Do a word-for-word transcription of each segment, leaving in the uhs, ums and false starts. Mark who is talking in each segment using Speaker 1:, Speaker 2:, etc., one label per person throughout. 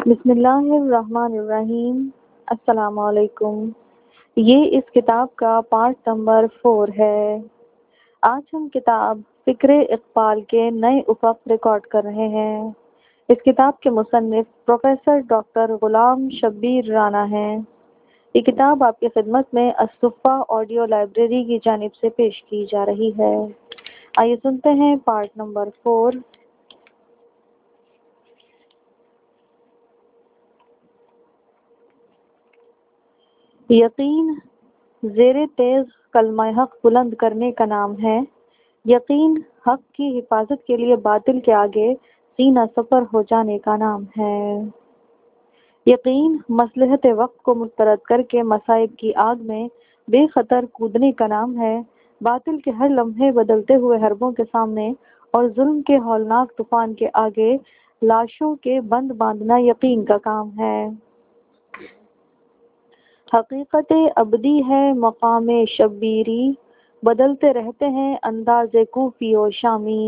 Speaker 1: بسم اللہ الرحمن الرحیم۔ السلام علیکم۔ یہ اس کتاب کا پارٹ نمبر فور ہے۔ آج ہم کتاب فکر اقبال کے نئے افق ریکارڈ کر رہے ہیں۔ اس کتاب کے مصنف پروفیسر ڈاکٹر غلام شبیر رانا ہیں۔ یہ کتاب آپ کی خدمت میں الصفہ آڈیو لائبریری کی جانب سے پیش کی جا رہی ہے۔ آئیے سنتے ہیں پارٹ نمبر فور۔ یقین زیر تیغ کلمہ حق بلند کرنے کا نام ہے۔ یقین حق کی حفاظت کے لیے باطل کے آگے سینہ سپر ہو جانے کا نام ہے۔ یقین مصلحت وقت کو مسترد کر کے مصائب کی آگ میں بے خطر کودنے کا نام ہے۔ باطل کے ہر لمحے بدلتے ہوئے حربوں کے سامنے اور ظلم کے ہولناک طوفان کے آگے لاشوں کے بند باندھنا یقین کا کام ہے۔ حقیقت ابدی ہے مقام شبیری، بدلتے رہتے ہیں انداز کوفی و شامی۔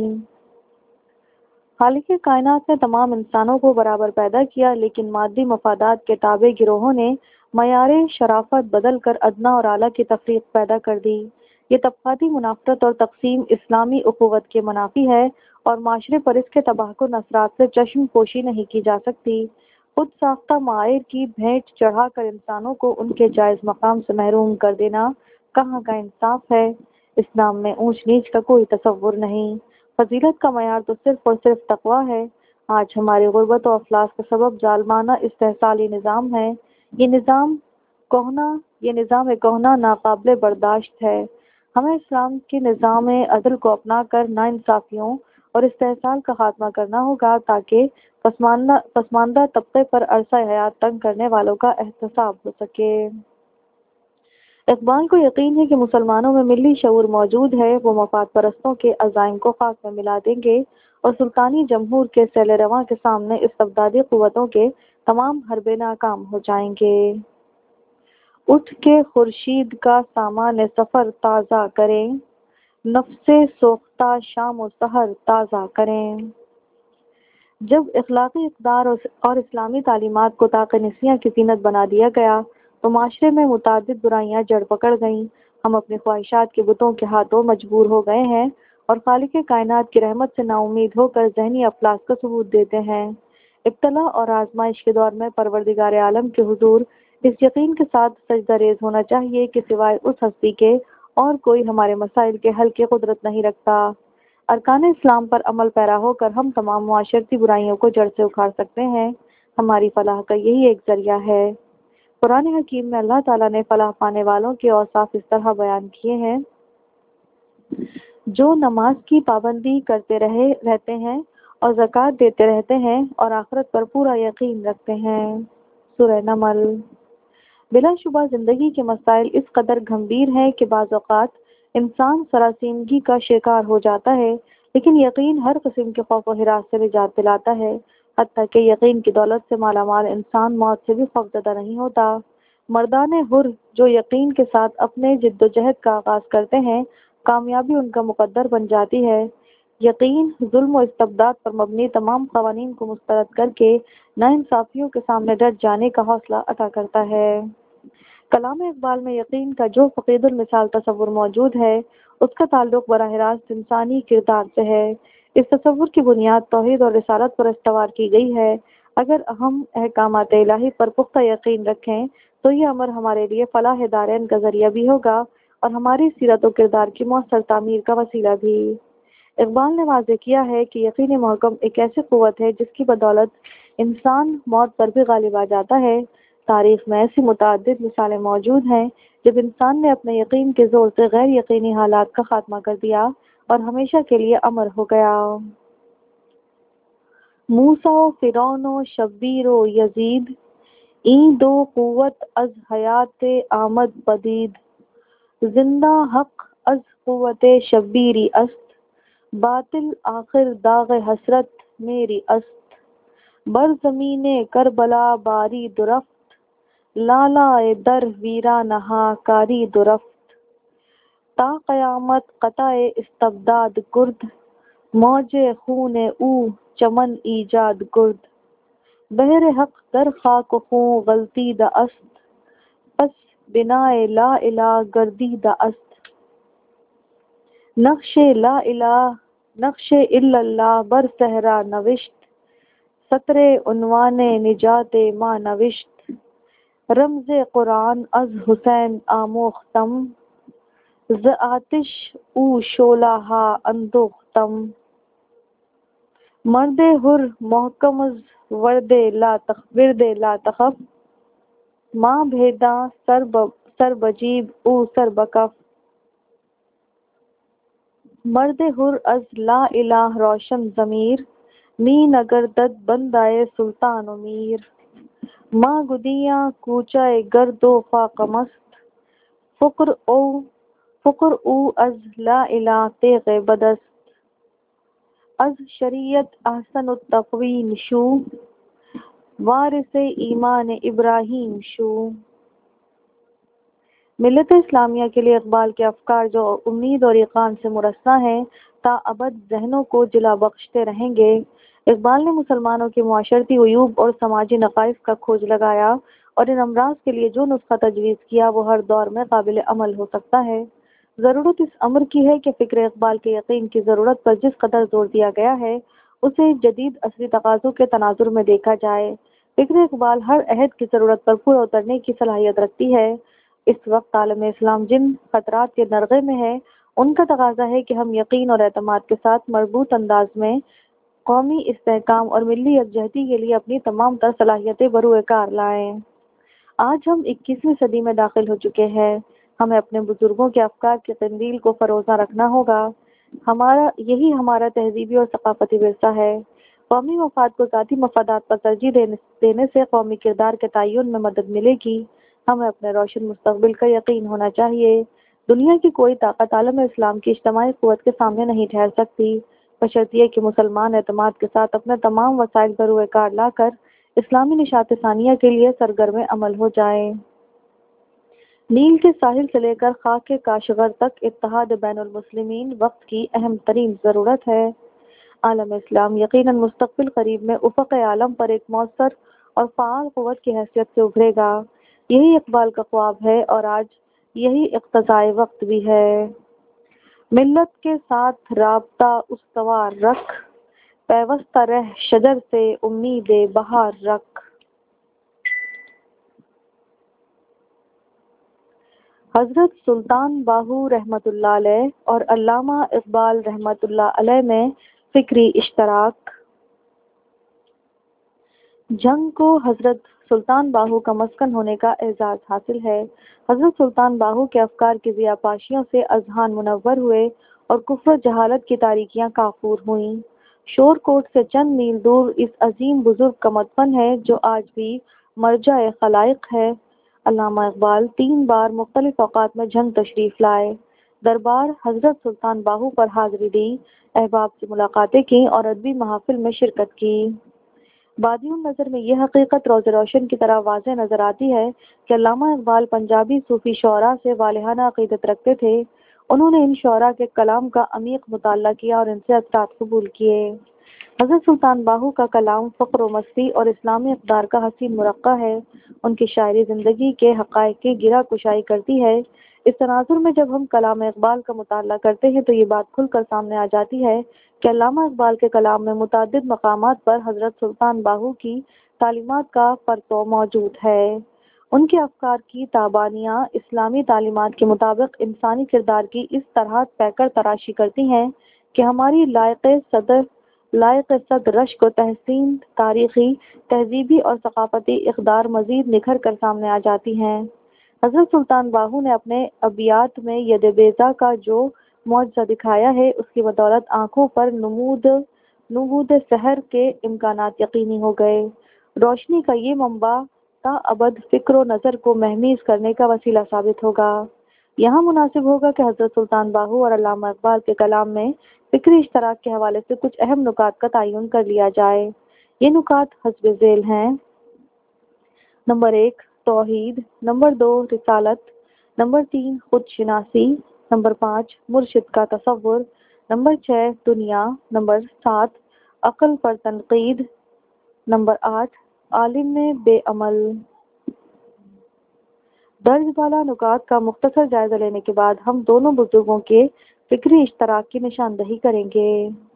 Speaker 1: خالق کائنات نے تمام انسانوں کو برابر پیدا کیا، لیکن مادی مفادات کے تابع گروہوں نے معیار شرافت بدل کر ادنا اور اعلیٰ کی تفریق پیدا کر دی۔ یہ طبقاتی منافرت اور تقسیم اسلامی اخوت کے منافی ہے اور معاشرے پر اس کے تباہ کن اثرات سے چشم پوشی نہیں کی جا سکتی۔ خود ساختہ معایر کی بھینٹ چڑھا کر انسانوں کو ان کے جائز مقام سے محروم کر دینا کہاں کا انصاف ہے۔ اسلام میں اونچ نیچ کا کوئی تصور نہیں، فضیلت کا معیار تو صرف اور صرف تقویٰ ہے۔ آج ہماری غربت و افلاس کا سبب ظالمانہ استحصالی نظام ہے۔ یہ نظام کہنا یہ نظام کہنا ناقابل برداشت ہے۔ ہمیں اسلام کے نظام عدل کو اپنا کر ناانصافیوں اور استحصال کا خاتمہ کرنا ہوگا تاکہ پسماندہ پسماندہ طبقے پر عرصہ حیات تنگ کرنے والوں کا احتساب ہو سکے۔ اقبال کو یقین ہے کہ مسلمانوں میں ملی شعور موجود ہے۔ وہ مفاد پرستوں کے عزائم کو خاک میں ملا دیں گے اور سلطانی جمہور کے سیل رواں کے سامنے استبدادی قوتوں کے تمام حربے ناکام ہو جائیں گے۔ اٹھ کے خورشید کا سامان سفر تازہ کریں، نفس سوختہ شام و سحر تازہ کریں۔ جب اخلاقی اقدار اور اسلامی تعلیمات کو طاق نسیاں کی زینت بنا دیا گیا تو معاشرے میں متعدد برائیاں جڑ پکڑ گئیں۔ ہم اپنی خواہشات کے بتوں کے ہاتھوں مجبور ہو گئے ہیں اور خالق کائنات کی رحمت سے نا امید ہو کر ذہنی افلاس کا ثبوت دیتے ہیں۔ ابتلا اور آزمائش کے دور میں پروردگار عالم کے حضور اس یقین کے ساتھ سجدہ ریز ہونا چاہیے کہ سوائے اس ہستی کے اور کوئی ہمارے مسائل کے حل کی قدرت نہیں رکھتا۔ ارکان اسلام پر عمل پیرا ہو کر ہم تمام معاشرتی برائیوں کو جڑ سے اکھاڑ سکتے ہیں۔ ہماری فلاح کا یہی ایک ذریعہ ہے۔ قرآن حکیم میں اللہ تعالیٰ نے فلاح پانے والوں کے اوصاف اس طرح بیان کیے ہیں: جو نماز کی پابندی کرتے رہے رہتے ہیں اور زکوٰۃ دیتے رہتے ہیں اور آخرت پر پورا یقین رکھتے ہیں۔ سورہ نمل۔ بلا شبہ زندگی کے مسائل اس قدر گمبھیر ہیں کہ بعض اوقات انسان سراسیمگی کا شکار ہو جاتا ہے، لیکن یقین ہر قسم کے خوف و ہراس سے نجات دلاتا ہے۔ حتیٰ کہ یقین کی دولت سے مالا مال انسان موت سے بھی خوفزدہ نہیں ہوتا۔ مردان حر جو یقین کے ساتھ اپنے جد و جہد کا آغاز کرتے ہیں، کامیابی ان کا مقدر بن جاتی ہے۔ یقین ظلم و استبداد پر مبنی تمام قوانین کو مسترد کر کے ناانصافیوں کے سامنے ڈٹ جانے کا حوصلہ عطا کرتا ہے۔ کلام اقبال میں یقین کا جو فقید المثال تصور موجود ہے، اس کا تعلق براہ راست انسانی کردار سے ہے۔ اس تصور کی بنیاد توحید اور رسالت پر استوار کی گئی ہے۔ اگر ہم احکامات الہی پر پختہ یقین رکھیں تو یہ امر ہمارے لیے فلاح دارین کا ذریعہ بھی ہوگا اور ہماری سیرت و کردار کی مؤثر تعمیر کا وسیلہ بھی۔ اقبال نے واضح کیا ہے کہ یقین محکم ایک ایسی قوت ہے جس کی بدولت انسان موت پر بھی غالب آ جاتا ہے۔ تاریخ میں ایسی متعدد مثالیں موجود ہیں جب انسان نے اپنے یقین کے زور سے غیر یقینی حالات کا خاتمہ کر دیا اور ہمیشہ کے لیے امر ہو گیا۔ موسیٰ و فرعون و شبیر و یزید، این دو قوت از حیات آمد پدید۔ زندہ حق از قوت شبیری است، باطل آخر داغ حسرت میری است۔ بر زمین کربلا باری درفت، لالۂ در ویرانہا کاری درفت۔ تا قیامت قطع استبداد کرد، موج خون او چمن ایجاد کرد۔ بہر حق در خاک و خوں غلطی دا است، پس بنائے لا الہ گردی دا است، نقش لا الہ نقش الا اللہ بر صحرا نوشت، سطر عنوان نجات ما نوشت، رمز قرآن از حسین آموختم، ز آتش او شعلہ ہا اندوختم، مرد حر محکم از ورد لا تخ ورد لا تخف، ماں بھیداں سر ب سر بجیب او سر بکف، مرد حر از لا الہ روشن ضمیر، می نگردد بندۂ سلطان و میر، ماں گدیاں کوچہ گرد و خاک مست، فقر او فقر او از لا الہ تیغ بدست، از شریعت احسن التقویم شو، وارث ایمان ابراہیم شو۔ ملت اسلامیہ کے لیے اقبال کے افکار جو امید اور یقین سے مرصع ہیں تا ابد ذہنوں کو جلا بخشتے رہیں گے۔ اقبال نے مسلمانوں کے معاشرتی عیوب اور سماجی نقائص کا کھوج لگایا اور ان امراض کے لیے جو نسخہ تجویز کیا وہ ہر دور میں قابل عمل ہو سکتا ہے۔ ضرورت اس امر کی ہے کہ فکر اقبال کے یقین کی ضرورت پر جس قدر زور دیا گیا ہے اسے جدید عصری تقاضوں کے تناظر میں دیکھا جائے۔ فکر اقبال ہر عہد کی ضرورت پر پورا اترنے کی صلاحیت رکھتی ہے۔ اس وقت عالم اسلام جن خطرات کے نرغے میں ہے ان کا تقاضا ہے کہ ہم یقین اور اعتماد کے ساتھ مربوط انداز میں قومی استحکام اور ملی یکجہتی کے لیے اپنی تمام تر صلاحیتیں بروئے کار لائیں۔ آج ہم اکیسویں صدی میں داخل ہو چکے ہیں۔ ہمیں اپنے بزرگوں کے افکار کی قندیل کو فروزاں رکھنا ہوگا۔ ہمارا یہی ہمارا تہذیبی اور ثقافتی ورثہ ہے۔ قومی مفاد کو ذاتی مفادات پر ترجیح دینے سے قومی کردار کے تعین میں مدد ملے گی۔ ہمیں اپنے روشن مستقبل کا یقین ہونا چاہیے۔ دنیا کی کوئی طاقت عالم اسلام کی اجتماعی قوت کے سامنے نہیں ٹھہر سکتی، بشرطیہ کہ مسلمان اعتماد کے ساتھ اپنے تمام وسائل بروئے کار لا کر اسلامی نشاط ثانیہ کے لیے سرگرم عمل ہو جائیں۔ نیل کے ساحل سے لے کر خاک کاشغر تک اتحاد بین المسلمین وقت کی اہم ترین ضرورت ہے۔ عالم اسلام یقیناً مستقبل قریب میں افق عالم پر ایک مؤثر اور فعال قوت کی حیثیت سے ابھرے گا۔ یہی اقبال کا خواب ہے اور آج یہی اقتضائے وقت بھی ہے۔ ملت کے ساتھ رابطہ استوار رکھ، پیوستہ رہ شجر سے امید بہار رکھ۔ حضرت سلطان باہو رحمۃ اللہ علیہ اور علامہ اقبال رحمۃ اللہ علیہ میں فکری اشتراک۔ جنگ کو حضرت سلطان باہو کا مسکن ہونے کا اعزاز حاصل ہے۔ حضرت سلطان باہو کے افکار کی ضیاءپاشیوں سے اذہان منور ہوئے اور کفر و جہالت کی تاریکیاں کافور ہوئیں۔ شور کوٹ سے چند میل دور اس عظیم بزرگ کا مدفن ہے جو آج بھی مرجع خلائق ہے۔ علامہ اقبال تین بار مختلف اوقات میں جنگ تشریف لائے، دربار حضرت سلطان باہو پر حاضری دی، احباب سے ملاقاتیں کی اور ادبی محافل میں شرکت کی۔ بادی النظر میں یہ حقیقت روز روشن کی طرح واضح نظر آتی ہے کہ علامہ اقبال پنجابی صوفی شعراء سے والہانہ عقیدت رکھتے تھے۔ انہوں نے ان شعراء کے کلام کا عمیق مطالعہ کیا اور ان سے اثرات قبول کیے۔ حضرت سلطان باہو کا کلام فقر و مستی اور اسلامی اقدار کا حسین مرقع ہے۔ ان کی شاعری زندگی کے حقائق کی گرہ کشائی کرتی ہے۔ اس تناظر میں جب ہم کلام اقبال کا مطالعہ کرتے ہیں تو یہ بات کھل کر سامنے آ جاتی ہے کہ علامہ اقبال کے کلام میں متعدد مقامات پر حضرت سلطان باہو کی تعلیمات کا پرتو موجود ہے۔ ان کے افکار کی تابانیاں اسلامی تعلیمات کے مطابق انسانی کردار کی اس طرح پیکر تراشی کرتی ہیں کہ ہماری لائق صدر لائق صد رشک و تحسین تاریخی، تہذیبی اور ثقافتی اقدار مزید نکھر کر سامنے آ جاتی ہیں۔ حضرت سلطان باہو نے اپنے ابیات میں ید بیضا کا جو معجزہ دکھایا ہے اس کی بدولت آنکھوں پر نمود نمود سحر کے امکانات یقینی ہو گئے۔ روشنی کا یہ منبع تا ابد فکر و نظر کو مہمیز کرنے کا وسیلہ ثابت ہوگا۔ یہاں مناسب ہوگا کہ حضرت سلطان باہو اور علامہ اقبال کے کلام میں فکری اشتراک کے حوالے سے کچھ اہم نکات کا تعین کر لیا جائے۔ یہ نکات حسب ذیل ہیں: نمبر ایک، توحید، نمبر دو، رسالت، نمبر تین، خود شناسی، نمبر پانچ، مرشد کا تصور، نمبر چھ، دنیا، نمبر سات، عقل پر تنقید، نمبر آٹھ، عالم میں بے عمل۔ درج بالا نکات کا مختصر جائزہ لینے کے بعد ہم دونوں بزرگوں کے فکری اشتراک کی نشاندہی کریں گے۔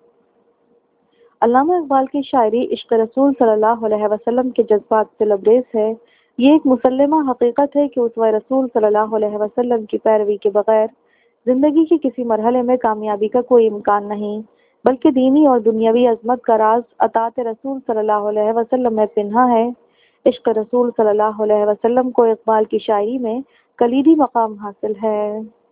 Speaker 1: علامہ اقبال کی شاعری عشق رسول صلی اللہ علیہ وسلم کے جذبات سے لبریز ہے۔ یہ ایک مسلمہ حقیقت ہے کہ اسوہ رسول صلی اللہ علیہ وسلم کی پیروی کے بغیر زندگی کے کسی مرحلے میں کامیابی کا کوئی امکان نہیں، بلکہ دینی اور دنیاوی عظمت کا راز اطاعت رسول صلی اللہ علیہ وسلم میں پنہاں ہے۔ عشق رسول صلی اللہ علیہ وسلم کو اقبال کی شاعری میں کلیدی مقام حاصل ہے۔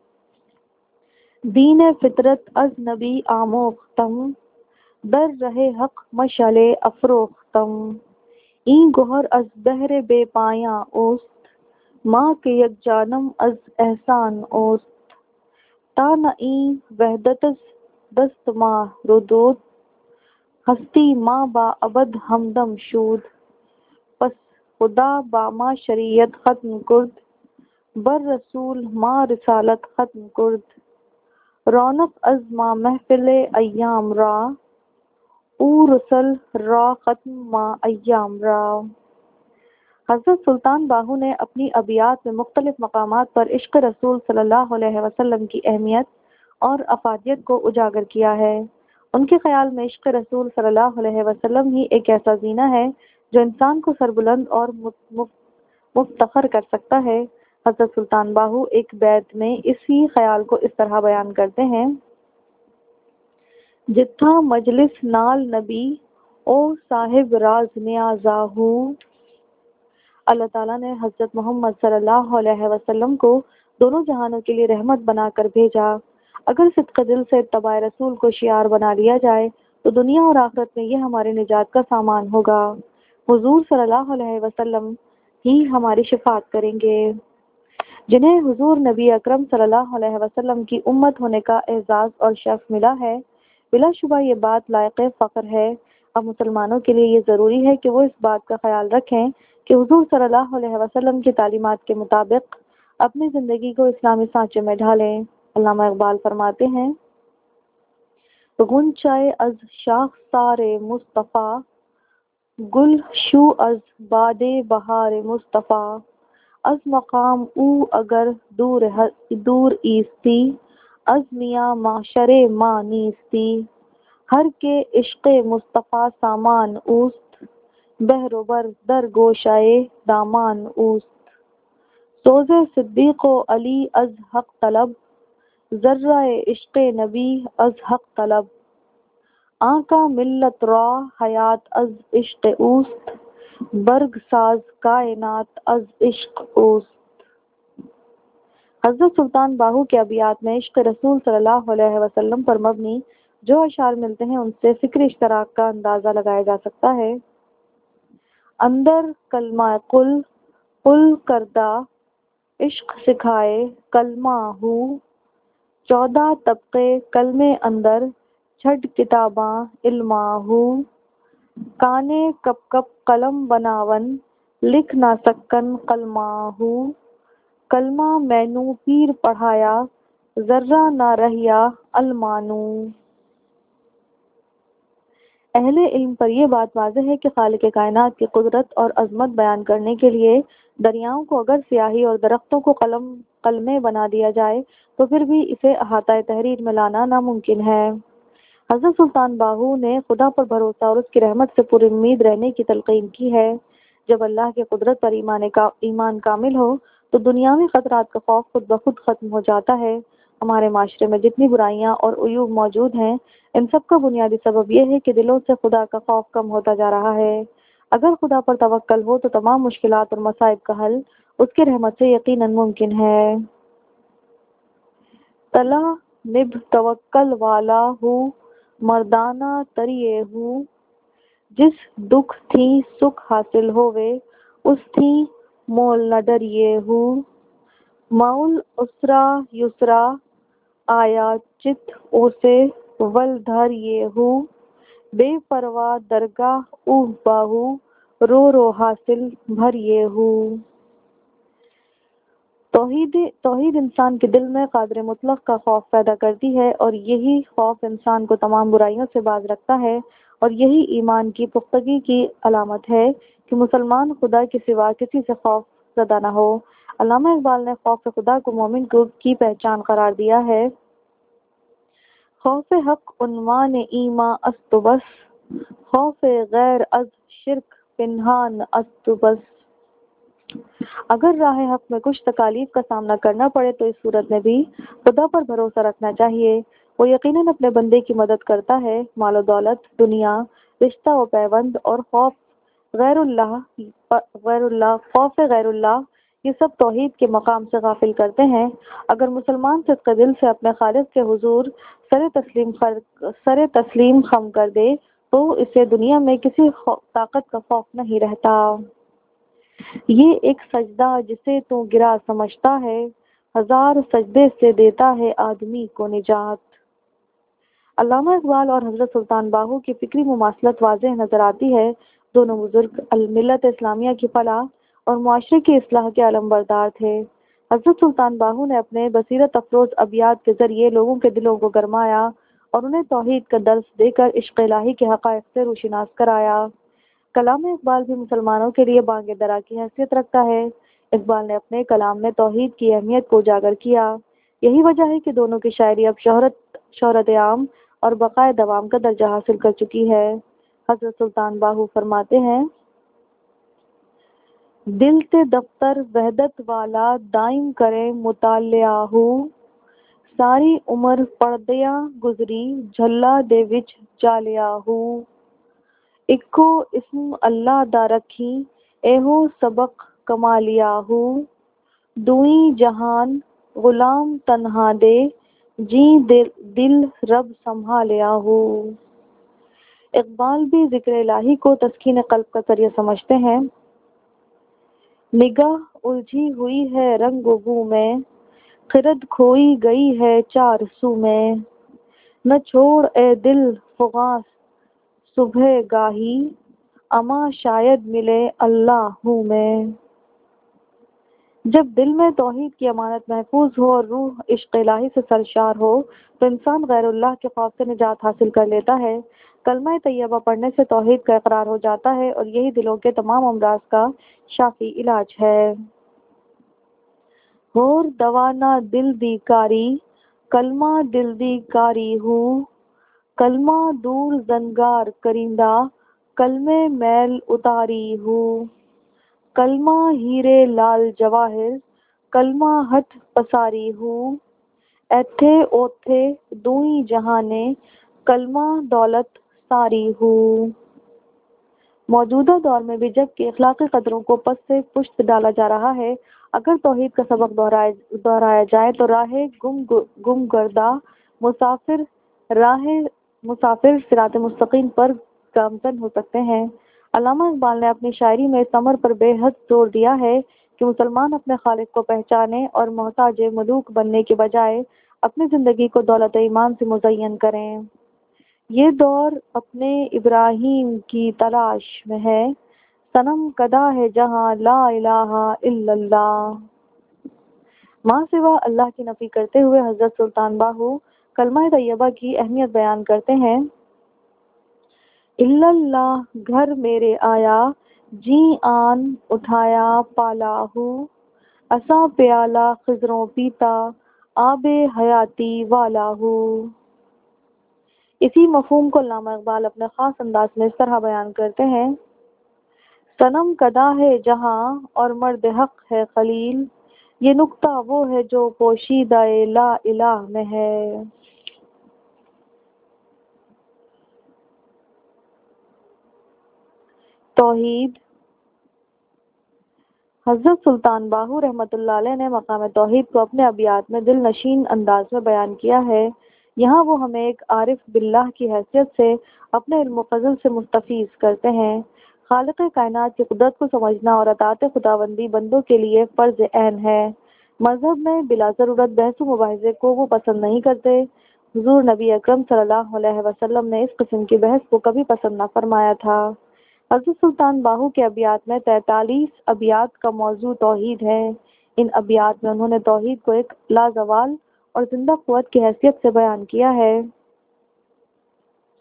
Speaker 1: دین فطرت از نبی آموختم، در رہ حق مشعل افروختم، این گہر از بحر بے پایاں اوست، ماں کے یک جانم از احسان اوست، تا نہ این وحدت دست ماں ردود، ہستی ماں با ابد ہمدم شود، پس خدا با ما شریعت ختم کرد، بر رسول ما رسالت ختم کرد، رونق از ما محفل ایام را، او رسل را ختم ما ایام را۔ حضرت سلطان باہو نے اپنی ابیات میں مختلف مقامات پر عشق رسول صلی اللہ علیہ وسلم کی اہمیت اور افادیت کو اجاگر کیا ہے۔ ان کے خیال میں عشق رسول صلی اللہ علیہ وسلم ہی ایک ایسا زینہ ہے جو انسان کو سربلند اور مفتخر کر سکتا ہے۔ حضرت سلطان باہو ایک بیت میں اسی خیال کو اس طرح بیان کرتے ہیں: جتھا مجلس نال نبی او صاحب راز نیازا ہو۔ اللہ تعالیٰ نے حضرت محمد صلی اللہ علیہ وسلم کو دونوں جہانوں کے لیے رحمت بنا کر بھیجا۔ اگر صدق دل سے اتباع رسول کو شعار بنا لیا جائے تو دنیا اور آخرت میں یہ ہمارے نجات کا سامان ہوگا۔ حضور صلی اللہ علیہ وسلم ہی ہماری شفاعت کریں گے۔ جنہیں حضور نبی اکرم صلی اللہ علیہ وسلم کی امت ہونے کا اعزاز اور شرف ملا ہے، بلا شبہ یہ بات لائق فخر ہے۔ اب مسلمانوں کے لیے یہ ضروری ہے کہ وہ اس بات کا خیال رکھیں کہ حضور صلی اللہ علیہ وسلم کی تعلیمات کے مطابق اپنی زندگی کو اسلامی سانچے میں ڈھالیں۔ علامہ اقبال فرماتے ہیں: غنچۂ از شاخسار مصطفیٰ، گل شو از باد بہار مصطفیٰ، از مقام او اگر دور دور ایستی، از میاں معشر ما نیستی، ہر کے عشق مصطفیٰ سامان اوست، بحر و بر در گوشائے دامان اوست، سوز صدیق و علی از حق طلب، ذرہ عشق نبی از حق طلب، آنکا ملت را حیات از عشق اوست، برگ ساز کائنات از عشق اوست۔ حضرت سلطان باہو کے ابیات میں عشق رسول صلی اللہ علیہ وسلم پر مبنی جو اشعار ملتے ہیں ان سے فکری اشتراک کا اندازہ لگایا جا سکتا ہے۔ اندر کلمہ قل قل کردہ، عشق سکھائے کلمہ ہو، چودہ طبقے کلمے اندر، چھٹ کتاباں علما ہو، کانے کپ کپ قلم بناون، لکھ نہ سکن کلمہ ہو، کلمہ مینو پیر پڑھایا، ذرہ نہ رہیا المانو۔ اہل علم پر یہ بات واضح ہے کہ خالق کائنات کی قدرت اور عظمت بیان کرنے کے لیے دریاؤں کو اگر سیاہی اور درختوں کو قلم قلمیں بنا دیا جائے تو پھر بھی اسے احاطہ تحریر میں لانا ناممکن ہے۔ حضرت سلطان باہو نے خدا پر بھروسہ اور اس کی رحمت سے پر امید رہنے کی تلقین کی ہے۔ جب اللہ کی قدرت پر ایمان کا ایمان کامل ہو تو دنیاوی خطرات کا خوف خود بخود ختم ہو جاتا ہے۔ ہمارے معاشرے میں جتنی برائیاں اور عیوب موجود ہیں، ان سب کا بنیادی سبب یہ ہے کہ دلوں سے خدا کا خوف کم ہوتا جا رہا ہے۔ اگر خدا پر توکل ہو تو تمام مشکلات اور مصائب کا حل اس کی رحمت سے یقیناً ممکن ہے۔ تلا نبھ توکل والا ہوں، مردانہ تریے ہوں، جس دکھ تھی سکھ حاصل ہوئے، اس تھی مول نہ ڈریے ہوں، مول اسرا یسرا آیا چت اوسے ول دھریے ہوں، بے پرواہ درگاہ اوہ باہو، رو رو حاصل بھریے ہوں۔ توحید توحید انسان کے دل میں قادر مطلق کا خوف پیدا کرتی ہے اور یہی خوف انسان کو تمام برائیوں سے باز رکھتا ہے اور یہی ایمان کی پختگی کی علامت ہے کہ مسلمان خدا کے سوا کسی سے خوف زدہ نہ ہو۔ علامہ اقبال نے خوف خدا کو مومن کو کی پہچان قرار دیا ہے۔ خوف حق عنوان ایماں است و بس، خوف غیر از شرک پنہان است و بس۔ اگر راہ حق میں کچھ تکالیف کا سامنا کرنا پڑے تو اس صورت میں بھی خدا پر بھروسہ رکھنا چاہیے۔ وہ یقیناً اپنے بندے کی مدد کرتا ہے۔ مال و دولت، دنیا، رشتہ و پیوند اور خوف غیر اللہ غیر اللہ خوف غیر اللہ یہ سب توحید کے مقام سے غافل کرتے ہیں۔ اگر مسلمان صدق دل سے اپنے خالق کے حضور سر تسلیم سر تسلیم خم کر دے تو اسے دنیا میں کسی طاقت کا خوف نہیں رہتا۔ یہ ایک سجدہ جسے تو گرا سمجھتا ہے، ہزار سجدے سے دیتا ہے آدمی کو نجات۔ علامہ اقبال اور حضرت سلطان باہو کی فکری مماثلت واضح نظر آتی ہے۔ دونوں بزرگ ملت اسلامیہ کی فلاح اور معاشرے کی اصلاح کے علم بردار تھے۔ حضرت سلطان باہو نے اپنے بصیرت افروز ابیات کے ذریعے لوگوں کے دلوں کو گرمایا اور انہیں توحید کا درس دے کر عشق الہی کے حقائق سے روشناس کرایا۔ کلام اقبال بھی مسلمانوں کے لیے بانگ درا کی حیثیت رکھتا ہے۔ اقبال نے اپنے کلام میں توحید کی اہمیت کو اجاگر کیا۔ یہی وجہ ہے کہ دونوں کی شاعری اب شہرت شہرت عام اور بقائے دوام کا درجہ حاصل کر چکی ہے۔ حضرت سلطان باہو فرماتے ہیں، دل تے دفتر وحدت والا دائم کرے مطالعہ ہو، ساری عمر پڑھدیاں گزری جھلا دے وچ چالیا ہو، اکو اسم اللہ دا رکھی ایہو سبق کمالیا ہو، دوئی جہان غلام تنہا دے جی دل دل رب سنبھالیا ہو۔ اقبال بھی ذکر الہی کو تسکین قلب کا ذریعہ سمجھتے ہیں۔ نگاہ الجھی ہوئی ہے رنگ و بو میں، خرد کھوئی گئی ہے چار سو میں، نہ چھوڑ اے دل فغاں صبح گاہی، اما شاید ملے اللہ ہوں میں۔ جب دل میں توحید کی امانت محفوظ ہو اور روح عشق الہی سے سرشار ہو تو انسان غیر اللہ کے خوف سے نجات حاصل کر لیتا ہے۔ کلمہ طیبہ پڑھنے سے توحید کا اقرار ہو جاتا ہے اور یہی دلوں کے تمام امراض کا شافی علاج ہے۔ ہور دوانا دل دی کاری، کلمہ دل دی کاری ہو، کلمہ دور زنگار کریندا، کلمے میل اتاری ہو، کلمہ ہیرے لال جواہر، کلمہ ہٹھ پساری ہو، ایتھے اوتھے دوئی جہانے، کلمہ دولت ساری ہو۔ موجودہ دور میں بھی جب کہ اخلاقی قدروں کو پس سے پشت ڈالا جا رہا ہے، اگر توحید کا سبق دہرایا جائے تو راہ گم گم گردہ مسافر راہ مسافر صراط مستقیم پر گامزن ہو سکتے ہیں۔ علامہ اقبال نے اپنی شاعری میں اس امر پر بے حد زور دیا ہے کہ مسلمان اپنے خالق کو پہچانے اور محتاج ملوک بننے کے بجائے اپنی زندگی کو دولت ایمان سے مزین کریں۔ یہ دور اپنے ابراہیم کی تلاش میں ہے، صنم کدا ہے جہاں لا الہ الا اللہ۔ ماں سوا اللہ کی نفی کرتے ہوئے حضرت سلطان باہو کلمہ طیبہ کی اہمیت بیان کرتے ہیں۔ الا اللہ گھر میرے آیا، جی آن اٹھایا پالا ہو، اساں پیالہ خضروں پیتا، آب حیاتی والا ہو۔ اسی مفہوم کو علامہ اقبال اپنے خاص انداز میں اس طرح بیان کرتے ہیں، صنم کدا ہے جہاں اور مرد حق ہے خلیل، یہ نکتہ وہ ہے جو پوشیدہ لا الہ میں ہے۔ توحید۔ حضرت سلطان باہو رحمۃ اللہ علیہ نے مقام توحید کو اپنے ابیات میں دل نشین انداز میں بیان کیا ہے۔ یہاں وہ ہمیں ایک عارف باللہ کی حیثیت سے اپنے علم و فضل سے مستفیض کرتے ہیں۔ خالق کائنات کی قدرت کو سمجھنا اور اطاعت خداوندی بندوں کے لیے فرض عین ہے۔ مذہب میں بلا ضرورت بحث و مباحثے کو وہ پسند نہیں کرتے۔ حضور نبی اکرم صلی اللہ علیہ وسلم نے اس قسم کی بحث کو کبھی پسند نہ فرمایا تھا۔ حضرت سلطان باہو کے ابیات میں تینتالیس ابیات کا موضوع توحید ہے۔ ان ابیات میں انہوں نے توحید کو ایک لازوال اور زندہ قوت کی حیثیت سے بیان کیا ہے۔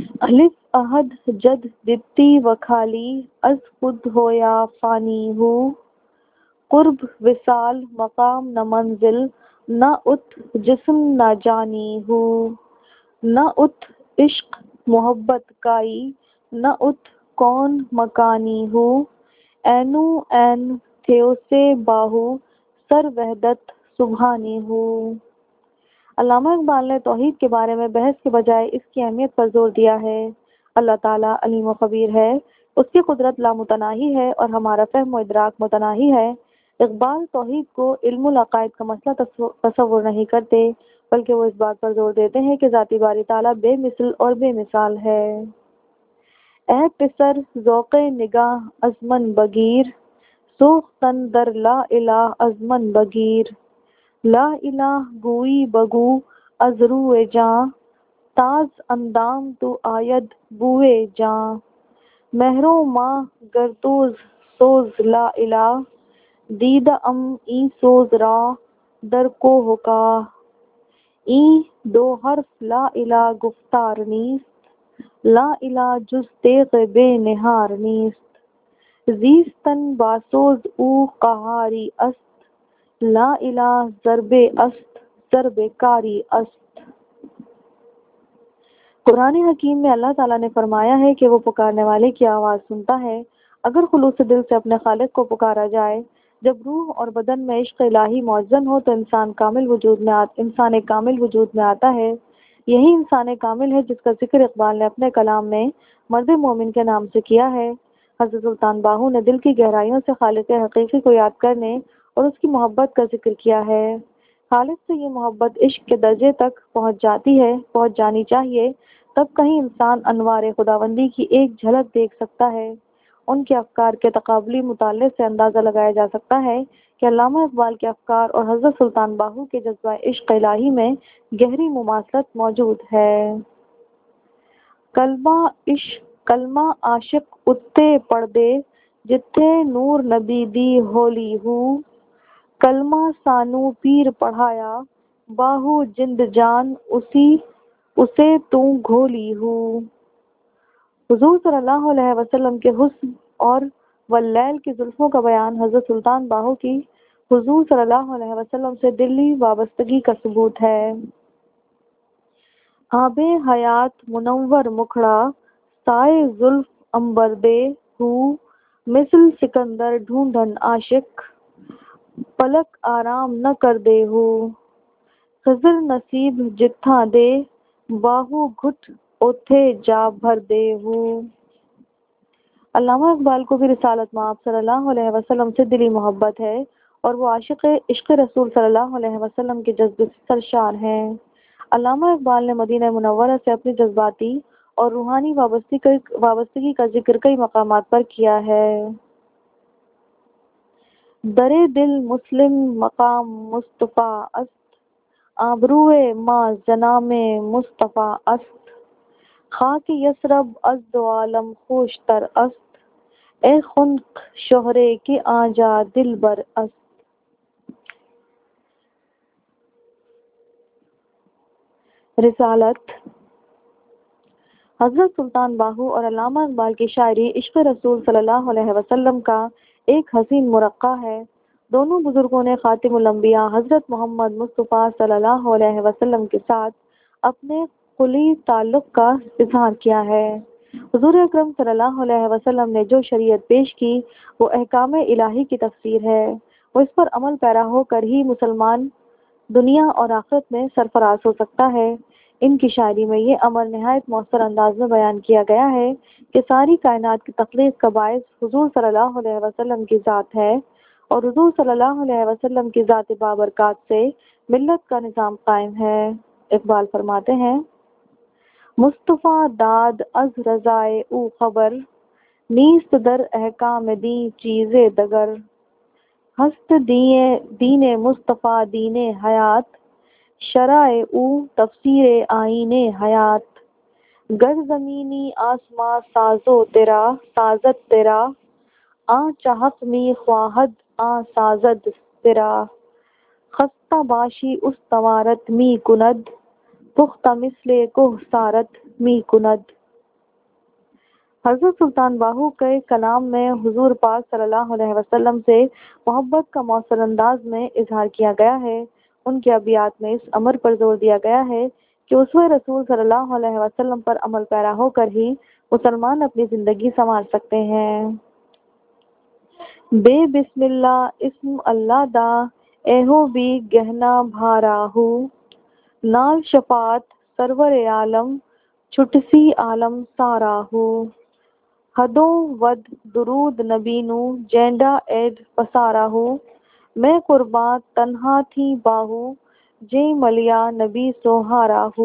Speaker 1: الف عہد جد دتی و خالی از خود ہویا فانی ہو قرب وصال مقام نہ منزل نہ ات جسم نہ جانی ہو نہ ات عشق محبت کائی نہ ات کون مکانی ہو اینو این تھیو سے باہو سر وحدت سبحانی ہو۔ علامہ اقبال نے توحید کے بارے میں بحث کے بجائے اس کی اہمیت پر زور دیا ہے۔ اللہ تعالیٰ علیم و خبیر ہے، اس کی قدرت لامتناہی ہے اور ہمارا فہم و ادراک متناہی ہے۔ اقبال توحید کو علم العقائد کا مسئلہ تصور نہیں کرتے، بلکہ وہ اس بات پر زور دیتے ہیں کہ ذاتی باری تعالیٰ بے مثل اور بے مثال ہے۔ اے پسر ذوق نگاہ از من بگیر، سوختن در لا الہ از من بگیر، لا الہ گوئی بگو از روئے جاں، تاز اندام تو آید بوئے جاں، مہرو ماہ گردوز سوز لا الہ، دیدہ ام ای سوز را در کو ہکا، این دو حرف لا الہ گفتار نیست، لا الہ جز تیغ بے نہار نیست، زیستن باسوز او قہاری است، لا الہ ضرب است ضرب کاری است۔ قرآن حکیم میں اللہ تعالیٰ نے فرمایا ہے کہ وہ پکارنے والے کی آواز سنتا ہے۔ اگر خلوص دل سے اپنے خالق کو پکارا جائے، جب روح اور بدن میں عشق الہی موزن ہو تو انسان کامل وجود میں آ... انسان کامل وجود میں آتا ہے۔ یہی انسان کامل ہے جس کا ذکر اقبال نے اپنے کلام میں مرد مومن کے نام سے کیا ہے۔ حضرت سلطان باہو نے دل کی گہرائیوں سے خالق حقیقی کو یاد کرنے اور اس کی محبت کا ذکر کیا ہے۔ خالق سے یہ محبت عشق کے درجے تک پہنچ جاتی ہے پہنچ جانی چاہیے، تب کہیں انسان انوار خداوندی کی ایک جھلک دیکھ سکتا ہے۔ ان کے افکار کے تقابلی مطالعے سے اندازہ لگایا جا سکتا ہے کہ علامہ اقبال کے افکار اور حضرت سلطان باہو کے جذبہ عشق الہی میں گہری مماثلت موجود ہے۔ کلمہ عشق کلمہ عاشق اتے پڑھ دے جتھے نور نبی دی ہولی ہو، کلمہ سانو پیر پڑھایا باہو جند جان اسی اسے تو گھولی ہو۔ حضور صلی اللہ علیہ وسلم کے حسن اور واللیل کی زلفوں کا بیان حضرت سلطان باہو کی حضور صلی اللہ علیہ وسلم سے دلی وابستگی کا ثبوت ہے۔ آب حیات منور مکھڑا سائے زلف امبردے ہو، مثل سکندر ڈھونڈن عاشق پلک آرام نہ کر دے ہو، خضر نصیب جتھاں دے باہو گھٹ اوتھے جا بھر دے ہو۔ علامہ اقبال کو بھی رسالت مآب صلی اللہ علیہ وسلم سے دلی محبت ہے اور وہ عاشق عشق رسول صلی اللہ علیہ وسلم کے جذبے سے سرشار ہیں۔ علامہ اقبال نے مدینہ منورہ سے اپنی جذباتی اور روحانی وابستگی کا ذکر کئی مقامات پر کیا ہے۔ در دل مسلم مقام مصطفیٰ است، آبروئے ما جنام مصطفیٰ است، خاک یثرب از دو عالم خوش تر است، اے خنک شہرے کے آنجا دل بر است۔ رسالت حضرت سلطان باہو اور علامہ اقبال کی شاعری عشق رسول صلی اللہ علیہ وسلم کا ایک حسین مرقع ہے۔ دونوں بزرگوں نے خاتم الانبیاء حضرت محمد مصطفیٰ صلی اللہ علیہ وسلم کے ساتھ اپنے قلی تعلق کا اظہار کیا ہے۔ حضور اکرم صلی اللہ علیہ وسلم نے جو شریعت پیش کی وہ احکام الہی کی تفسیر ہے۔ وہ اس پر عمل پیرا ہو کر ہی مسلمان دنیا اور آخرت میں سرفراز ہو سکتا ہے۔ ان کی شاعری میں یہ امر نہایت مؤثر انداز میں بیان کیا گیا ہے کہ ساری کائنات کی تخلیق کا باعث حضور صلی اللہ علیہ وسلم کی ذات ہے اور حضور صلی اللہ علیہ وسلم کی ذات بابرکات سے ملت کا نظام قائم ہے۔ اقبال فرماتے ہیں، مصطفیٰ داد از رضائے او خبر، نیست در احکام دی چیز دگر، ہست دین مصطفیٰ دین حیات، شرع او تفسیر آئین حیات، گر زمینی آسماں سازو تیرا سازد تیرا، آ چاہت می خواہد آ سازد تیرا، خستہ باشی اس توارت می کند، پختہ مثل کوہ سارت می کند۔ حضرت سلطان باہو کے کلام میں حضور پاک صلی اللہ علیہ وسلم سے محبت کا مؤثر انداز میں اظہار کیا گیا ہے۔ ان کے ابیات میں اس امر پر زور دیا گیا ہے کہ اسوہ رسول صلی اللہ علیہ وسلم پر عمل پیرا ہو کر ہی مسلمان اپنی زندگی سنوار سکتے ہیں۔ بے بسم اللہ اسم اللہ دا ایہو بھی گہنا بھاراہو، نال شفاعت سرور عالم چھٹسی عالم ساراہو، حدوں ود درود نبی نو جینڈا ایڈ پساراہو، میں قرباں تنہا تھی باہو جے ملیا نبی سوہاراہو۔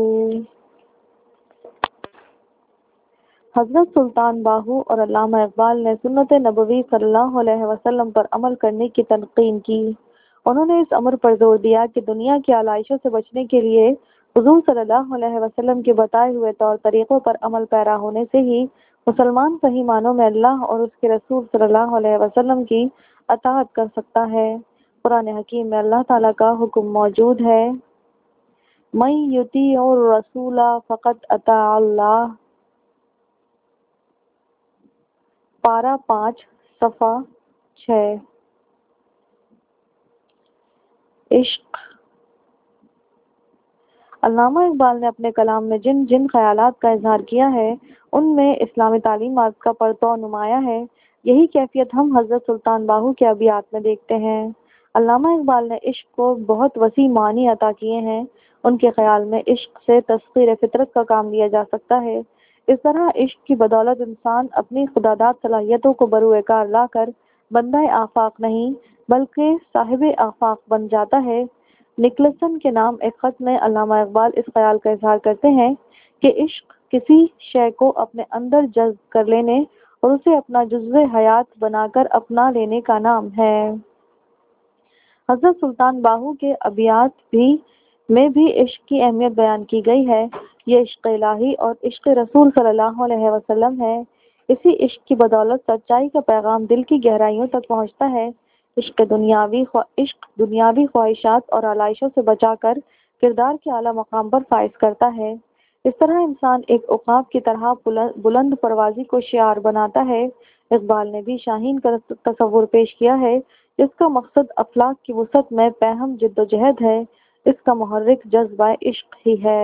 Speaker 1: حضرت سلطان باہو اور علامہ اقبال نے سنت نبوی صلی اللہ علیہ وسلم پر عمل کرنے کی تلقین کی۔ انہوں نے اس امر پر زور دیا کہ دنیا کی آلائشوں سے بچنے کے لیے حضور صلی اللہ علیہ وسلم کے بتائے ہوئے طور طریقوں پر عمل پیرا ہونے سے ہی مسلمان صحیح معنوں میں اللہ اور اس کے رسول صلی اللہ علیہ وسلم کی اطاعت کر سکتا ہے۔ قرآن حکیم میں اللہ تعالیٰ کا حکم موجود ہے، مَن یُطِیعِ الرَّسُولَ فَقَدْ اطاع اللہ، پارہ پانچ صفحہ چھ۔ عشق۔ علامہ اقبال نے اپنے کلام میں جن جن خیالات کا اظہار کیا ہے ان میں اسلامی تعلیمات کا پرتو نمایاں ہے۔ یہی کیفیت ہم حضرت سلطان باہو کے ابیات میں دیکھتے ہیں۔ علامہ اقبال نے عشق کو بہت وسیع معنی عطا کیے ہیں۔ ان کے خیال میں عشق سے تسخیر فطرت کا کام لیا جا سکتا ہے۔ اس طرح عشق کی بدولت انسان اپنی خداداد صلاحیتوں کو بروئے کار لا کر بندہ آفاق نہیں بلکہ صاحب آفاق بن جاتا ہے۔ نکلسن کے نام ایک خط میں علامہ اقبال اس خیال کا اظہار کرتے ہیں کہ عشق کسی شے کو اپنے اندر جذب کر لینے اور اسے اپنا جزو حیات بنا کر اپنا لینے کا نام ہے۔ حضرت سلطان باہو کے ابیات بھی میں بھی عشق کی اہمیت بیان کی گئی ہے۔ یہ عشق الہی اور عشق رسول صلی اللہ علیہ وسلم ہے۔ اسی عشق کی بدولت سچائی کا پیغام دل کی گہرائیوں تک پہنچتا ہے۔ عشق دنیاوی عشق دنیاوی خواہشات اور آلائشوں سے بچا کر کردار کے اعلیٰ مقام پر فائز کرتا ہے۔ اس طرح انسان ایک عقاب کی طرح بلند پروازی کو شعار بناتا ہے۔ اقبال نے بھی شاہین کا تصور پیش کیا ہے جس کا مقصد افلاک کی وسعت میں پہم جد و جہد ہے۔ اس کا محرک جذبہ عشق ہی ہے۔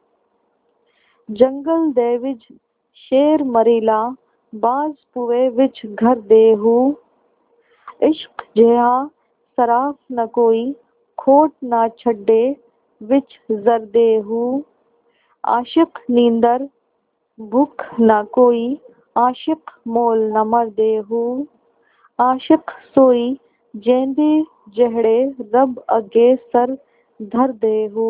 Speaker 1: جنگل دے وچ شیر مریلا باز پوئے وچ گھر دے ہو، عشق جہا سراف نہ کوئی کھوٹ نہ چھڈے وچ زردے ہو، عاشق نیندر بھوک نہ کوئی عاشق مول نہ مردے ہو، عاشق سوئی جیندے جہڑے رب اگے سر دھر دے ہو۔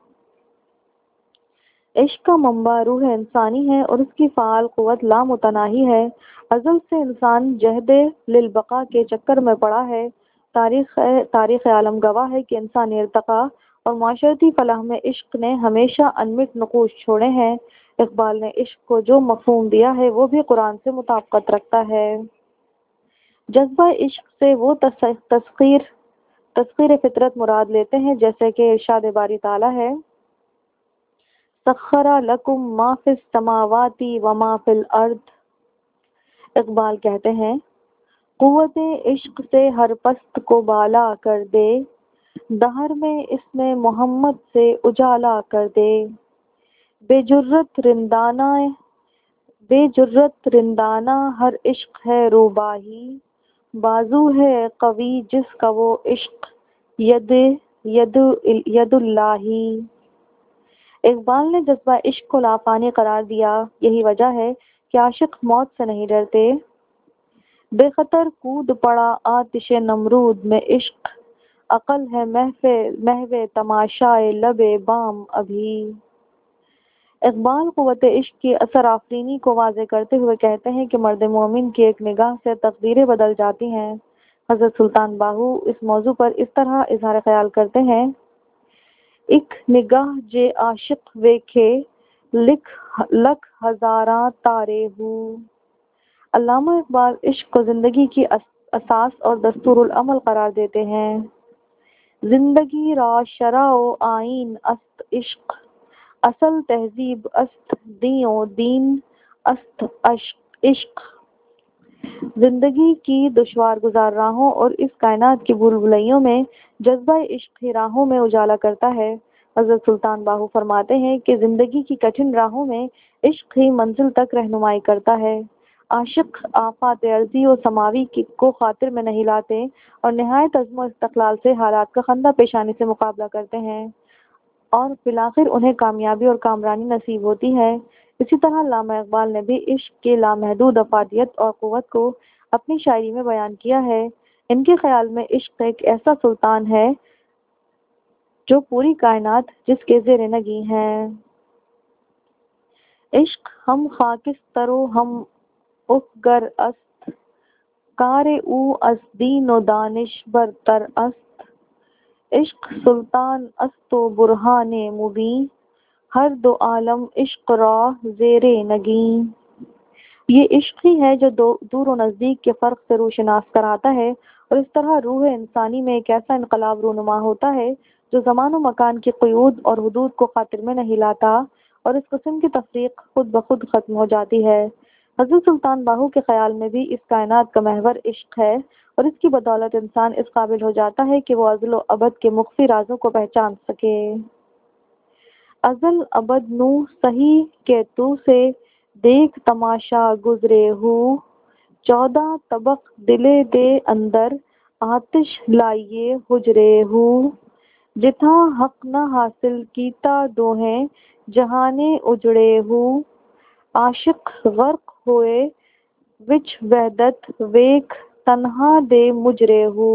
Speaker 1: عشق کا منبع روح انسانی ہے اور اس کی فعال قوت لامتناہی ہے۔ ازل سے انسان جہد للبقاء کے چکر میں پڑا ہے۔ تاریخ تاریخ عالم گواہ ہے کہ انسانی ارتقاء اور معاشرتی فلاح میں عشق نے ہمیشہ انمٹ نقوش چھوڑے ہیں۔ اقبال نے عشق کو جو مفہوم دیا ہے وہ بھی قرآن سے مطابقت رکھتا ہے۔ جذبہ عشق سے وہ تسخیر تسخیر فطرت مراد لیتے ہیں جیسے کہ ارشاد باری تعالیٰ ہے، سخر لکم ما فی السماوات و ما فی الارض۔ اقبال کہتے ہیں، قوت عشق سے ہر پست کو بالا کر دے، دہر میں اس میں محمد سے اجالا کر دے، بے جرت رندانہ بے جرت رندانہ ہر عشق ہے روباہی، بازو ہے قوی جس کا وہ عشق ید ید ید اللہ۔ اقبال نے جذبہ عشق کو لافانی قرار دیا۔ یہی وجہ ہے کہ عاشق موت سے نہیں ڈرتے۔ بے خطر کود پڑا آتش نمرود میں عشق، عقل ہے محو تماشائے لب بام ابھی۔ اقبال قوت عشق کی اثر آفرینی کو واضح کرتے ہوئے کہتے ہیں کہ مرد مومن کی ایک نگاہ سے تقدیریں بدل جاتی ہیں۔ حضرت سلطان باہو اس موضوع پر اس طرح اظہار خیال کرتے ہیں، ایک نگاہ جے عاشق ویکھے لکھ لکھ ہزاراں تارے ہو۔ علامہ اقبال عشق کو زندگی کی اساس اور دستور العمل قرار دیتے ہیں۔ زندگی را شرع و آئین است عشق، اصل تہذیب است دین و دین است عشق۔ عشق زندگی کی دشوار گزار راہوں اور اس کائنات کی بھول بھلائیوں میں جذبہ عشق ہی راہوں میں اجالا کرتا ہے۔ حضرت سلطان باہو فرماتے ہیں کہ زندگی کی کٹھن راہوں میں عشق ہی منزل تک رہنمائی کرتا ہے۔ عاشق آفات عرضی و سماوی کی کو خاطر میں نہیں لاتے اور نہایت عزم و استقلال سے حالات کا خندہ پیشانی سے مقابلہ کرتے ہیں اور بالآخر انہیں کامیابی اور کامرانی نصیب ہوتی ہے۔ اسی طرح علامہ اقبال نے بھی عشق کے لامحدود افادیت اور قوت کو اپنی شاعری میں بیان کیا ہے۔ ان کے خیال میں عشق ایک ایسا سلطان ہے جو پوری کائنات جس کے زیر نگیں ہے۔ عشق ہم خاکستر و ہم افگر است، کار او از دین و دانش برتر است، عشق سلطان است و برہان مبین، ہر دو عالم عشق را زیر نگیں۔ یہ عشق ہی ہے جو دور و نزدیک کے فرق سے روشناس کراتا ہے اور اس طرح روح انسانی میں ایک ایسا انقلاب رونما ہوتا ہے جو زمان و مکان کی قیود اور حدود کو خاطر میں نہیں لاتا اور اس قسم کی تفریق خود بخود ختم ہو جاتی ہے۔ حضرت سلطان باہو کے خیال میں بھی اس کائنات کا محور عشق ہے اور اس کی بدولت انسان اس قابل ہو جاتا ہے کہ وہ ازل و ابد کے مخفی رازوں کو پہچان سکے۔ ازل ابد نو سہی کہ تو سے دیکھ تماشا گزرے ہو، چودہ طبق دل دے اندر آتش لائیے حجرے ہو، جتھاں حق نہ حاصل کیتا دوہیں جہانے اجڑے ہو، عاشق غرق ہوئے وچ وحدت ویکھ تنہا دے مجرے ہو۔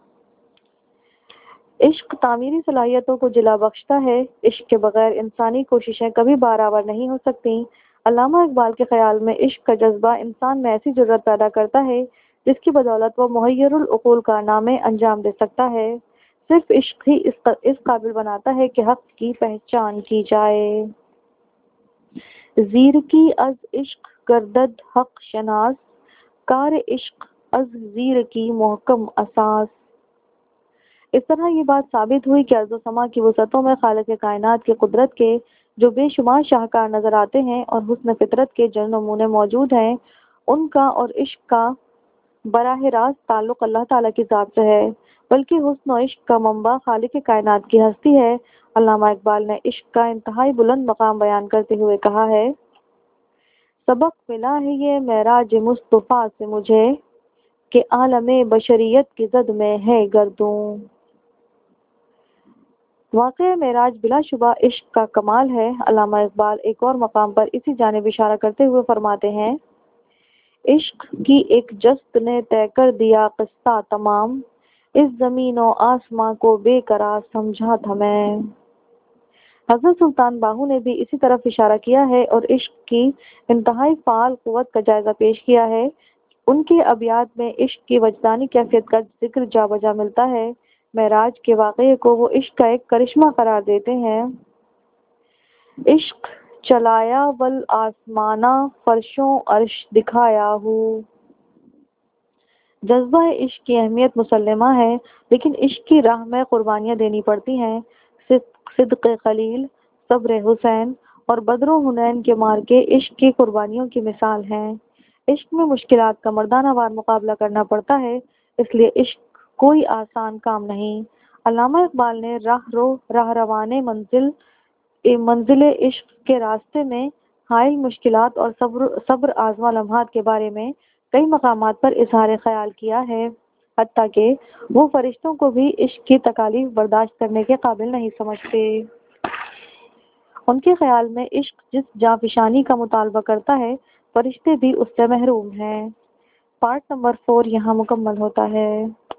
Speaker 1: عشق تعمیری صلاحیتوں کو جلا بخشتا ہے۔ عشق کے بغیر انسانی کوششیں کبھی بارآور نہیں ہو سکتی۔ علامہ اقبال کے خیال میں عشق کا جذبہ انسان میں ایسی جرأت پیدا کرتا ہے جس کی بدولت وہ محیر العقول کارنامے انجام دے سکتا ہے۔ صرف عشق ہی اس اس قابل بناتا ہے کہ حق کی پہچان کی جائے۔ زیرکی از عشق گردد حق شناس، کار عشق از زیرکی محکم اساس۔ اس طرح یہ بات ثابت ہوئی کہ ارض و سما کی وسعتوں میں خالق کائنات کی قدرت کے جو بے شمار شاہکار نظر آتے ہیں اور حسن فطرت کے جو نمونے موجود ہیں، ان کا اور عشق کا براہ راست تعلق اللہ تعالیٰ کی ذات سے ہے، بلکہ حسن و عشق کا منبع خالق کائنات کی ہستی ہے۔ علامہ اقبال نے عشق کا انتہائی بلند مقام بیان کرتے ہوئے کہا ہے، سبق ملا ہے یہ معراج مصطفیٰ سے مجھے، کہ عالم بشریت کی زد میں ہے گردوں۔ واقعہ معراج بلا شبہ عشق کا کمال ہے۔ علامہ اقبال ایک اور مقام پر اسی جانب اشارہ کرتے ہوئے فرماتے ہیں، عشق کی ایک جست نے طے کر دیا قصہ تمام، اس زمین و آسماں کو بے قرار سمجھا تھا میں۔ حضرت سلطان باہو نے بھی اسی طرف اشارہ کیا ہے اور عشق کی انتہائی فعال قوت کا جائزہ پیش کیا ہے۔ ان کے ابیات میں عشق کی وجدانی کیفیت کا ذکر جا بجا ملتا ہے۔ معراج کے واقعے کو وہ عشق کا ایک کرشمہ قرار دیتے ہیں۔ عشق چلایا ول آسمانہ فرشوں عرش دکھایا ہو۔ جذبہ عشق کی اہمیت مسلمہ ہے، لیکن عشق کی راہ میں قربانیاں دینی پڑتی ہیں۔ صدق خلیل، صبر حسین اور بدر و حنین کے مارکے عشق کی قربانیوں کی مثال ہیں۔ عشق میں مشکلات کا مردانہ وار مقابلہ کرنا پڑتا ہے، اس لیے عشق کوئی آسان کام نہیں۔ علامہ اقبال نے راہ رو راہ روانے منزل منزل عشق کے راستے میں حائل مشکلات اور صبر صبر آزما لمحات کے بارے میں کئی مقامات پر اظہار خیال کیا ہے، حتیٰ کہ وہ فرشتوں کو بھی عشق کی تکالیف برداشت کرنے کے قابل نہیں سمجھتے۔ ان کے خیال میں عشق جس جانفشانی کا مطالبہ کرتا ہے، فرشتے بھی اس سے محروم ہیں۔ پارٹ نمبر فور یہاں مکمل ہوتا ہے۔